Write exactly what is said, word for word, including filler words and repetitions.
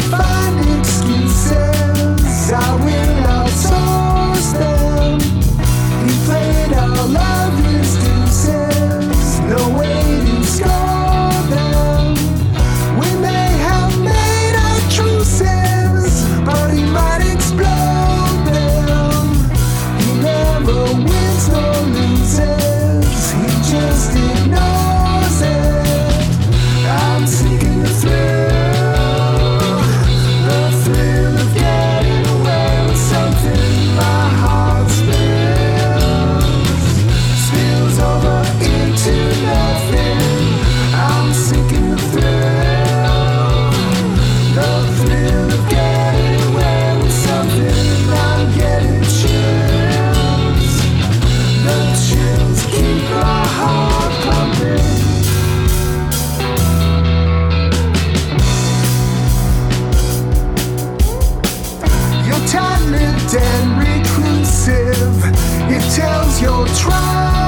find excuses. I will outsource them. He played all of his deuces. No way to score them. We may have made our truces, but he might explode them. He never wins nor loses. He just ignores it. I'm seeking the thrill, the thrill of getting away with something my heart spills, spills over into nothing. I'm seeking the thrill, the thrill of getting away with something. I'm getting chills, the chills keep my heart pumping. You're tight-lipped and reclusive. It tells you're trying.